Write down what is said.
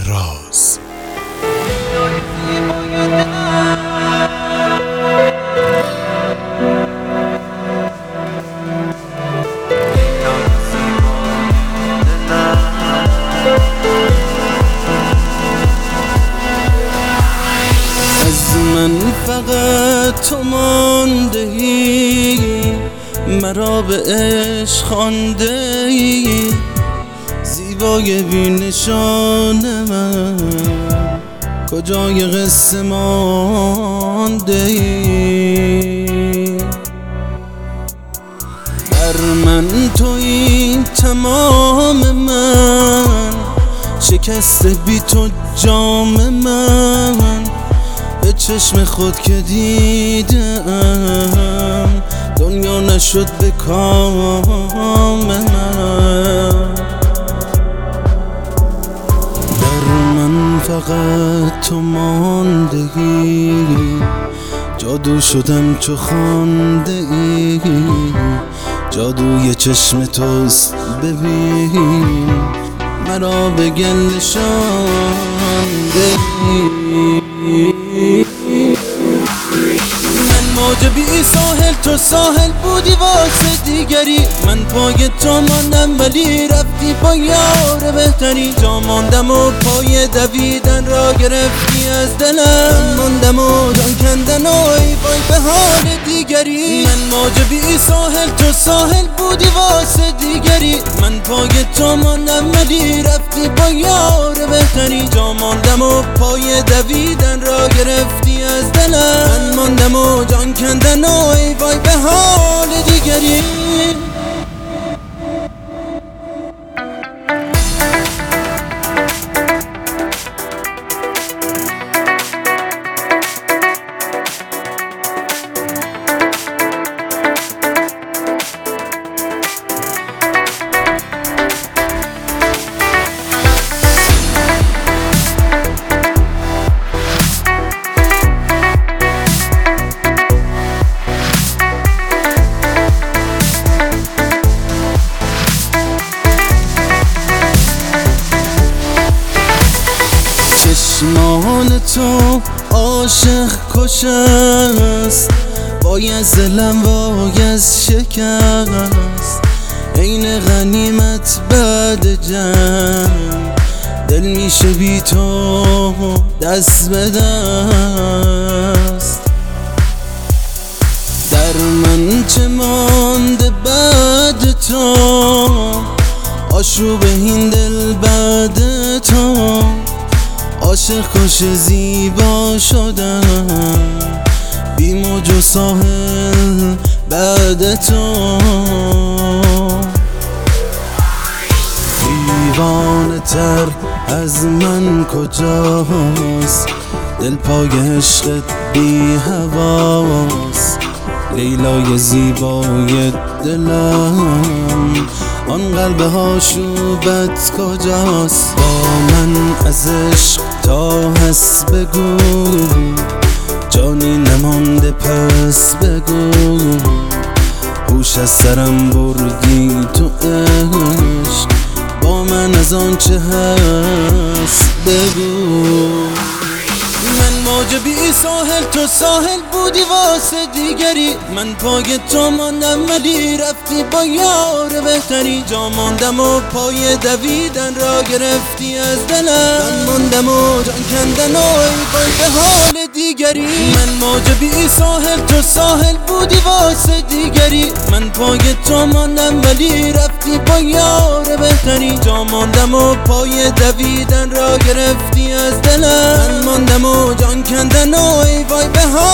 مهراز. از من فقط تو مانده ای، مرا به عشق خوانده ای، زیبای بی نشان من کجای قصه مانده ای. بر من تویی تمام من، شکست بی تو جام من، به چشم خود که دیدم دنیا نشد به کام من. در من فقط تو ماندگی، جادو شدم چو خانده ای، جادوی چشم توست ببین مرا به گل شانده ای. من موج بی ساحل، تو ساحل بودی واسه دیگری، من پای تو ماندم ولی رفتی با یار بهتری. جا ماندم و پای دویدن را گرفتی از دلم، من ماندم و جان کندن و ای وای به حال دیگری. من موج بی ساحل، تو ساحل بودی واسه دیگری، من پای تو ماندم ولی رفتی با یار بهتری. جا ماندم و پای دویدن را گرفتی از دلم، من ماندم و جان کندن و ای وای به حال دیگری. چشمان تو عاشق کش است، وای از دلم وای از شکست، عین غنیمت بعد جنگ، دل میشه بی تو دست به دست. در من چه مانده بعد تو، آشوب این دل بعد تو، عاشق کش زیبا شدم، بی موج و ساحل بعد تو. دیوانه تر از من کجاست، دل پای عشقت بی هواست، لیلای زیبای دلم، آن قلب آشوبت کجاست. با من از عشق تا هست بگو، جانی نمانده پس بگو، هوش از سرم بردی تو عشق، با من از آن چه هست بگو. من موج بی ساحل، تو ساحل بودی واسه دیگری، من پای تو ماندم ولی رفتی با یار بهتری. جا ماندم و پای دویدن را گرفتی از دلم، من ماندم و جان کندن و ای وای به حال دیگری. من موج بی ساحل، تو ساحل بودی واسه دیگری، من پای تو ماندم ولی رفتی با یار بهتری. جا ماندم و پای دویدن را گرفتی از دلم، من ماندم و جان کندن و ای وای به حال